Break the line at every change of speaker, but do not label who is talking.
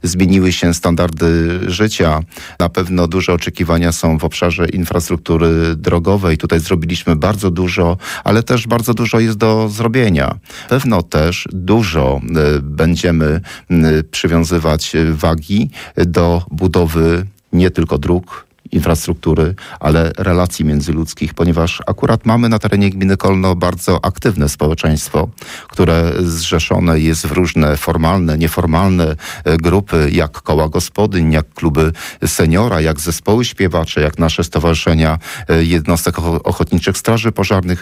zmieniły się standardy życia. Na pewno duże oczekiwania są w obszarze infrastruktury drogowej. Tutaj zrobiliśmy bardzo dużo, ale też bardzo dużo jest do zrobienia. Pewno też dużo będziemy przywiązywać wagi do budowy nie tylko dróg, infrastruktury, ale relacji międzyludzkich, ponieważ akurat mamy na terenie gminy Kolno bardzo aktywne społeczeństwo, które zrzeszone jest w różne formalne, nieformalne grupy, jak koła gospodyń, jak kluby seniora, jak zespoły śpiewacze, jak nasze stowarzyszenia jednostek ochotniczych straży pożarnych.